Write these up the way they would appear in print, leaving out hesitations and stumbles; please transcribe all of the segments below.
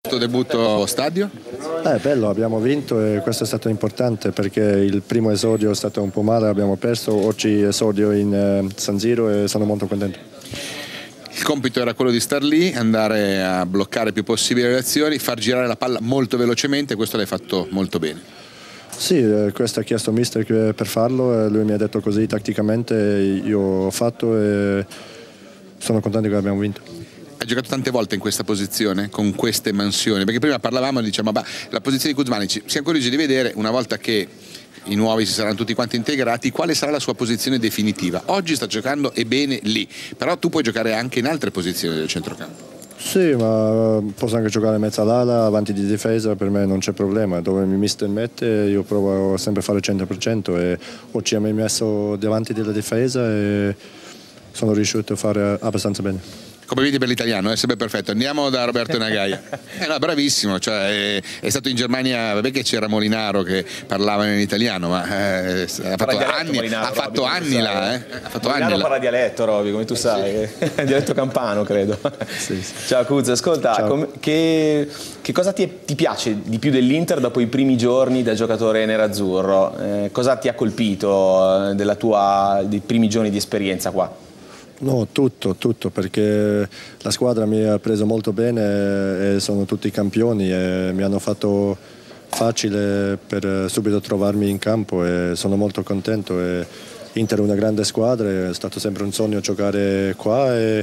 Debutto stadio? Bello, abbiamo vinto e questo è stato importante perché il primo esordio è stato un po' male, abbiamo perso, oggi esordio in San Siro e sono molto contento. Il compito era quello di star lì, andare a bloccare il più possibile le azioni, far girare la palla molto velocemente, questo l'hai fatto molto bene. Sì, questo ha chiesto mister per farlo, lui mi ha detto così tatticamente, io ho fatto e sono contento che abbiamo vinto. Hai giocato tante volte in questa posizione, con queste mansioni, perché prima parlavamo e diciamo la posizione di Kuzmanic, siamo curiosi di vedere una volta che i nuovi si saranno tutti quanti integrati, quale sarà la sua posizione definitiva. Oggi sta giocando e bene lì, però tu puoi giocare anche in altre posizioni del centrocampo. Sì, ma posso anche giocare in mezzo all'ala, avanti di difesa, per me non c'è problema, dove mi mister mette io provo sempre a fare il 100% e oggi mi ha messo davanti della difesa e sono riuscito a fare abbastanza bene. Complimenti per l'italiano, è sempre perfetto. Andiamo da Roberto Nagaia. No, bravissimo, cioè, è stato in Germania, vabbè che c'era Molinaro che parlava in italiano, ma ha fatto anni là. Ha fatto anni là. Parla dialetto, Roby, come tu sai, dialetto campano credo. Sì. Ciao Kuz, ascolta, ciao. Che cosa ti piace di più dell'Inter dopo i primi giorni da giocatore nerazzurro? Cosa ti ha colpito dei primi giorni di esperienza qua? No, tutto, perché la squadra mi ha preso molto bene e sono tutti campioni e mi hanno fatto facile per subito trovarmi in campo e sono molto contento. Inter è una grande squadra, è stato sempre un sogno giocare qua e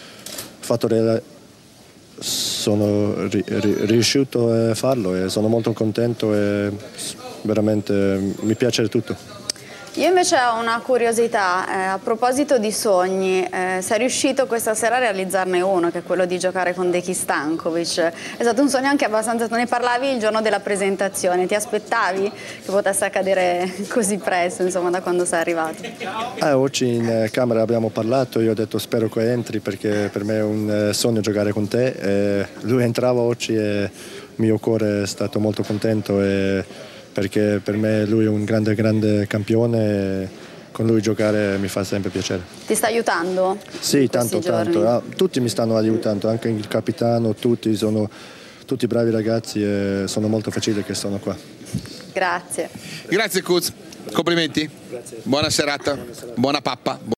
sono riuscito a farlo e sono molto contento e veramente mi piace tutto. Io invece ho una curiosità, a proposito di sogni, sei riuscito questa sera a realizzarne uno, che è quello di giocare con Deki Stankovic. È stato un sogno anche abbastanza, ne parlavi il giorno della presentazione, ti aspettavi che potesse accadere così presto, insomma, da quando sei arrivato? Oggi in camera abbiamo parlato, io ho detto spero che entri perché per me è un sogno giocare con te. Lui entrava oggi e il mio cuore è stato molto contento perché per me lui è un grande campione e con lui giocare mi fa sempre piacere. Ti sta aiutando? Sì, tanto. Tutti mi stanno aiutando, anche il capitano, tutti sono tutti bravi ragazzi e sono molto felice che sono qua. Grazie. Grazie Kuz, complimenti. Grazie. Buona serata, buona pappa.